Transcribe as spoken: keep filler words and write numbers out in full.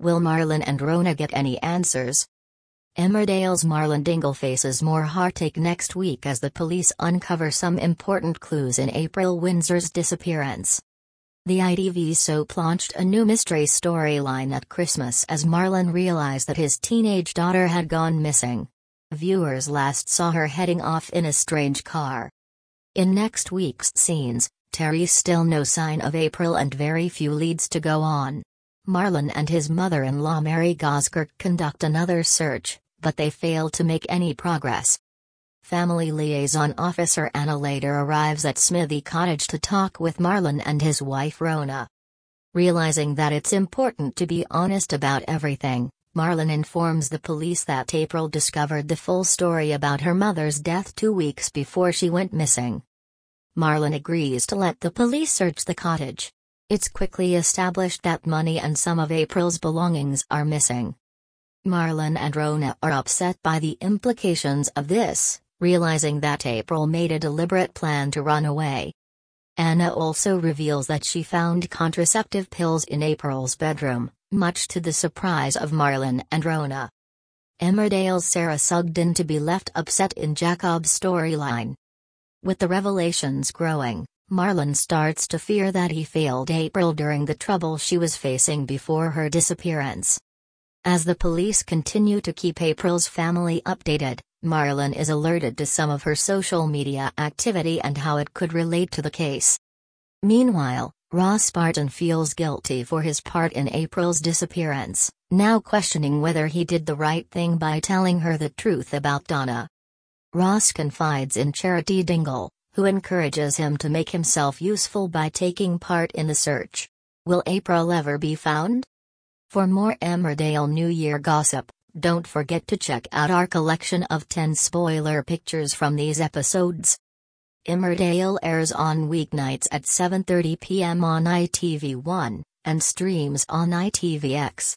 Will Marlon and Rona get any answers? Emmerdale's Marlon Dingle faces more heartache next week as the police uncover some important clues in April Windsor's disappearance. The I T V soap launched a new mystery storyline at Christmas as Marlon realized that his teenage daughter had gone missing. Viewers last saw her heading off in a strange car. In next week's scenes, Terry's still no sign of April and very few leads to go on. Marlon and his mother-in-law Mary Goskirk conduct another search, but they fail to make any progress. Family liaison officer Anna later arrives at Smithy Cottage to talk with Marlon and his wife Rona. Realizing that it's important to be honest about everything, Marlon informs the police that April discovered the full story about her mother's death two weeks before she went missing. Marlon agrees to let the police search the cottage. It's quickly established that money and some of April's belongings are missing. Marlon and Rona are upset by the implications of this, realizing that April made a deliberate plan to run away. Anna also reveals that she found contraceptive pills in April's bedroom, much to the surprise of Marlon and Rona. Emmerdale's Sarah Sugden to be left upset in Jacob's storyline. With the revelations growing, Marlon starts to fear that he failed April during the trouble she was facing before her disappearance. As the police continue to keep April's family updated, Marlon is alerted to some of her social media activity and how it could relate to the case. Meanwhile, Ross Barton feels guilty for his part in April's disappearance, now questioning whether he did the right thing by telling her the truth about Donna. Ross confides in Charity Dingle, who encourages him to make himself useful by taking part in the search. Will April ever be found? For more Emmerdale New Year gossip, don't forget to check out our collection of ten spoiler pictures from these episodes. Emmerdale airs on weeknights at seven thirty p m on I T V one, and streams on I T V X.